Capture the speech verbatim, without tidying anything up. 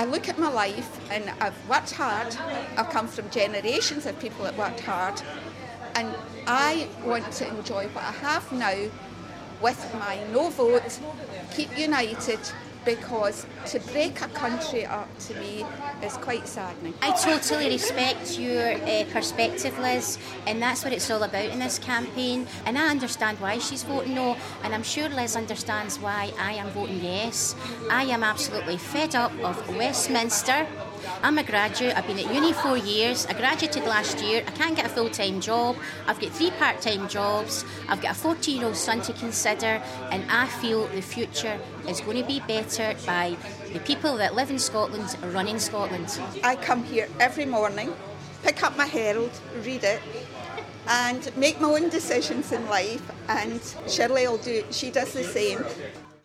I look at my life and I've worked hard. I've come from generations of people that worked hard. And I want to enjoy what I have now with my no vote, keep united, because to break a country up to me is quite saddening. I totally respect your uh, perspective, Liz, and that's what it's all about in this campaign. And I understand why she's voting no, and I'm sure Liz understands why I am voting yes. I am absolutely fed up of Westminster. I'm a graduate, I've been at uni four years, I graduated last year, I can't get a full-time job, I've got three part-time jobs, I've got a fourteen-year-old son to consider, and I feel the future is going to be better by the people that live in Scotland running Scotland. I come here every morning, pick up my Herald, read it, and make my own decisions in life, and Shirley will do, she does the same.